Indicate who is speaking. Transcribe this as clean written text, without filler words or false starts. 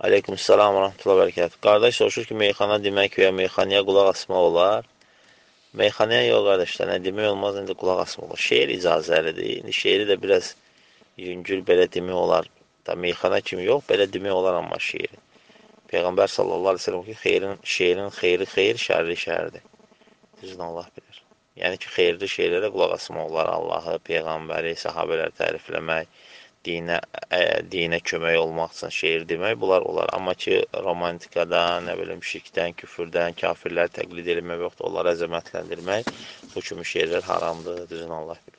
Speaker 1: Aleykümselam və rəhmətullah və bərəkətuhu. Qardaş soruşur ki, meyxana demək və ya meyxanaya qulaq asmaq olar. Meyxanaya yox qardaşlar, nə demək olmaz, indi qulaq asmaq olur. Şeir icazəlidir. İndi şeiri də biraz yüngül belə demək olar. Da meyxana kimi yox, belə demək olar amma şeiri. Peyğəmbər sallallahu aleyhi ve sellem ki, şeirin xeyri xeyir, şərri şərdir. Düzün Allah bilir. Yəni ki, xeyirli şeylərə qulaq asmaq olar. Allahı, Peyğəmbəri, sahabələri tərifləmək, dinə kömək olmaq üçün şeir demək, bunlar olar. Amma ki, romantikadan, nə bilim, şirkdən, küfürdən, kafirləri təqlid eləmək və yaxud da onları əzəmətləndirmək, bu kimi şeylər haramdır, düzün Allah bilir.